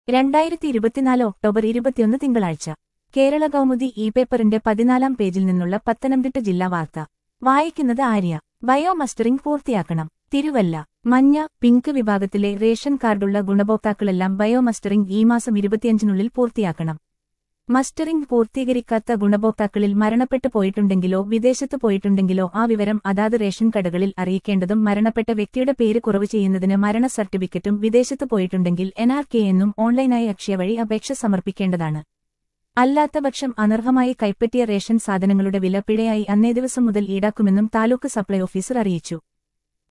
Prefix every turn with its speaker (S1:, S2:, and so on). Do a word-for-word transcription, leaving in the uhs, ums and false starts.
S1: രണ്ടായിരത്തി ഇരുപത്തിനാല് ഒക്ടോബർ ഇരുപത്തിയൊന്ന് തിങ്കളാഴ്ച കേരള കൗമുദി ഇ പേപ്പറിന്റെ പതിനാലാം പേജിൽ നിന്നുള്ള പത്തനംതിട്ട ജില്ലാ വാർത്ത വായിക്കുന്നത് ആര്യ. ബയോ മസ്റ്ററിംഗ് പൂർത്തിയാക്കണം. തിരുവല്ല. മഞ്ഞ, പിങ്ക് വിഭാഗത്തിലെ റേഷൻ കാർഡുള്ള ഗുണഭോക്താക്കളെല്ലാം ബയോ മസ്റ്ററിംഗ് ഈ മാസം ഇരുപത്തിയഞ്ചിനുള്ളിൽ പൂർത്തിയാക്കണം. മസ്റ്ററിംഗ് പൂർത്തീകരിക്കാത്ത ഗുണഭോക്താക്കളിൽ മരണപ്പെട്ടു പോയിട്ടുണ്ടെങ്കിലോ വിദേശത്ത് പോയിട്ടുണ്ടെങ്കിലോ ആ വിവരം അതാത് റേഷൻ കടകളിൽ അറിയിക്കേണ്ടതും മരണപ്പെട്ട വ്യക്തിയുടെ പേര് കുറവ് ചെയ്യുന്നതിന് മരണ സർട്ടിഫിക്കറ്റും വിദേശത്ത് പോയിട്ടുണ്ടെങ്കിൽ എൻ ആർ കെ എന്നും ഓൺലൈനായി അക്ഷയ വഴി അപേക്ഷ സമർപ്പിക്കേണ്ടതാണ്. അല്ലാത്തപക്ഷം അനർഹമായി കൈപ്പറ്റിയ റേഷൻ സാധനങ്ങളുടെ വില പിഴയായി അന്നേ ദിവസം മുതൽ ഈടാക്കുമെന്നും താലൂക്ക് സപ്ലൈ ഓഫീസർ അറിയിച്ചു.